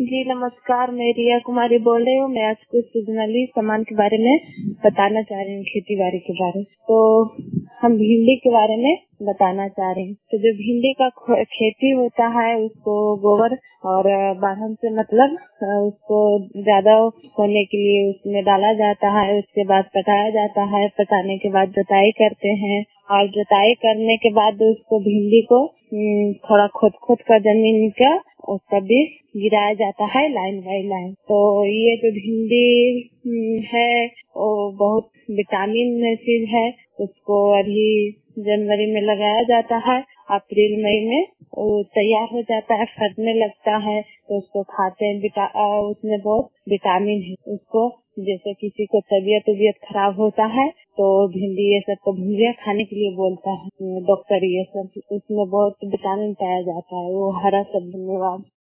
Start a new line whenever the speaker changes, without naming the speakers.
जी नमस्कार, मैं रिया कुमारी बोल रही हूँ। मैं आज कुछ सीजनली सामान के बारे में बताना चाह रही हूँ, खेती बाड़ी के बारे में। तो हम भिंडी के बारे में बताना चाह रहे हैं। तो जो भिंडी का खेती होता है उसको गोबर और बाहन से मतलब उसको ज्यादा होने के लिए उसमें डाला जाता है। उसके बाद पटाया जाता है। पटाने के बाद जुताई करते हैं और जुताई करने के बाद उसको भिंडी को थोड़ा खोद कर जमीन का उसका बीज गिराया जाता है लाइन बाई लाइन। तो ये जो भिंडी है वो बहुत विटामिन चीज है। उसको अभी जनवरी में लगाया जाता है, अप्रैल मई में वो तैयार हो जाता है, फटने लगता है। तो उसको खाते हैं। उसमें बहुत विटामिन है। उसको जैसे किसी को तबीयत खराब होता है तो भिंडी ये सब को भुजिया खाने के लिए बोलता है डॉक्टर। ये सब उसमें बहुत विटामिन पाया जाता है। वो हरा सब्जी में